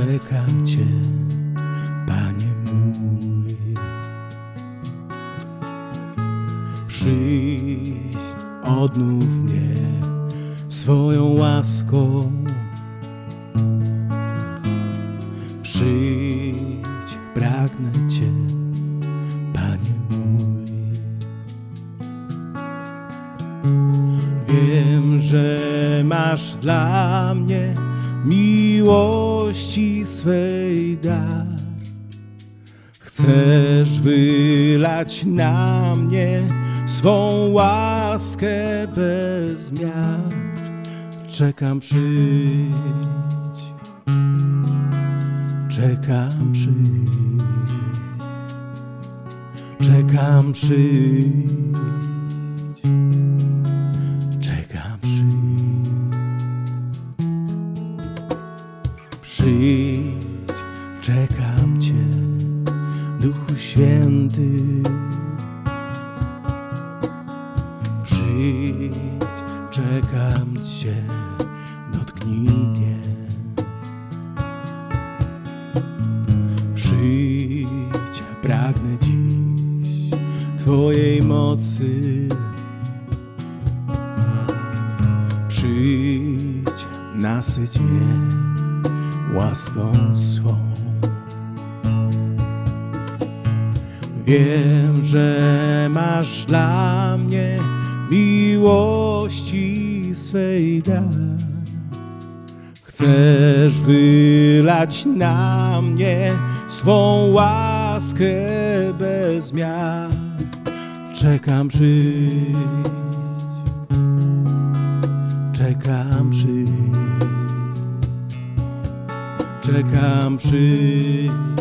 czekam Cię, Panie mój. Przyjdź, odnów mnie swoją łaską. Przyjdź, pragnę Cię, Panie mój. Wiem, że masz dla mnie miłości swej dar. Chcesz wylać na mnie swą łaskę bez miar. Czekam, przyjdź, czekam, przyjdź, czekam, przyjdź, czekam, przyjdź. Przyjdź, czekam Cię, Duchu Święty. Przyjdź, czekam Cię, dotknij mnie. Przyjdź, pragnę dziś Twojej mocy. Przyjdź, nasyć mnie łaską swą. Wiem, że masz dla mnie miłości swej dar. Chcesz wylać na mnie swą łaskę bez miar. Czekam, przyjdź, czekam, przyjdź, czekam, przyjdź,